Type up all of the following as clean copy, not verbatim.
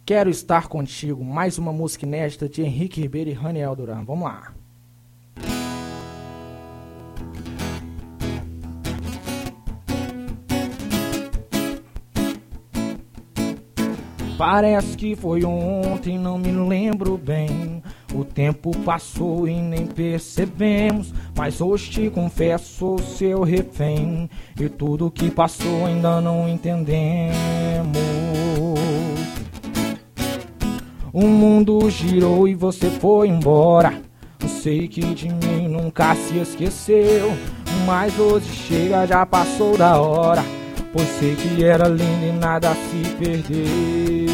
Quero Estar Contigo, mais uma música inédita de Henrique Ribeiro e Raniel Duran. Vamos lá. Parece que foi ontem, não me lembro bem. O tempo passou e nem percebemos, mas hoje te confesso, sou seu refém. E tudo que passou ainda não entendemos. O mundo girou e você foi embora. Eu sei que de mim nunca se esqueceu, mas hoje chega, já passou da hora. Pois sei que era lindo e nada se perdeu.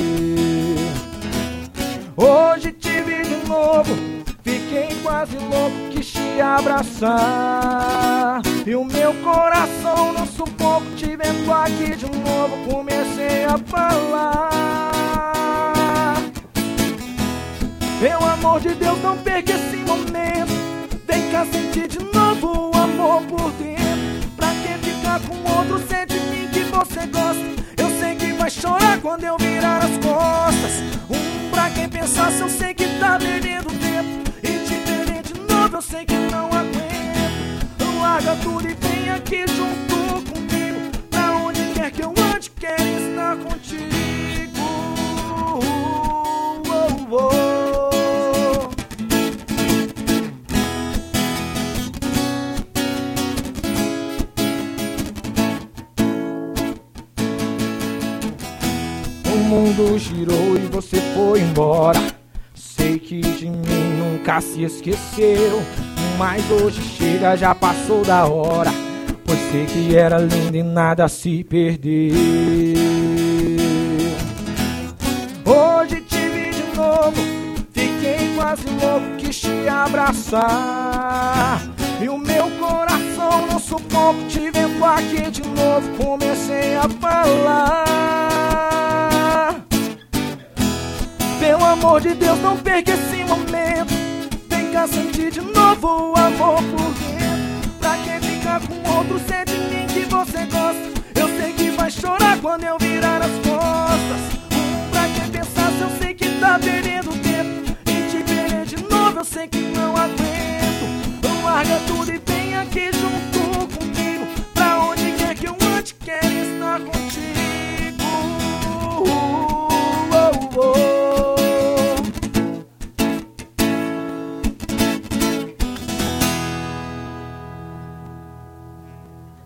Hoje te vi de novo, fiquei quase louco, quis te abraçar. E o meu coração não suportou, te vendo aqui de novo, comecei a falar. Meu amor de Deus, não perca esse momento. Vem cá sentir de novo o amor por dentro. Pra que ficar com outro, sente em mim que você gosta. Eu sei que vai chorar quando eu virar as costas. Pra quem pensasse, eu sei que tá perdendo tempo. E te perder de novo, eu sei que não aguento. Larga tudo e vem aqui junto comigo. Pra onde quer que eu ande, quero estar contigo. O mundo girou e você foi embora. Sei que de mim nunca se esqueceu, mas hoje chega, já passou da hora. Pois sei que era lindo e nada se perdeu. Hoje te vi de novo, fiquei quase louco, quis te abraçar. E o meu coração não suportou, te vendo aqui de novo, comecei a falar. Pelo amor de Deus, não perca esse momento. Vem cá sentir de novo o amor por dentro. Pra que ficar com outro, sente em mim que você gosta. Eu sei que vai chorar quando eu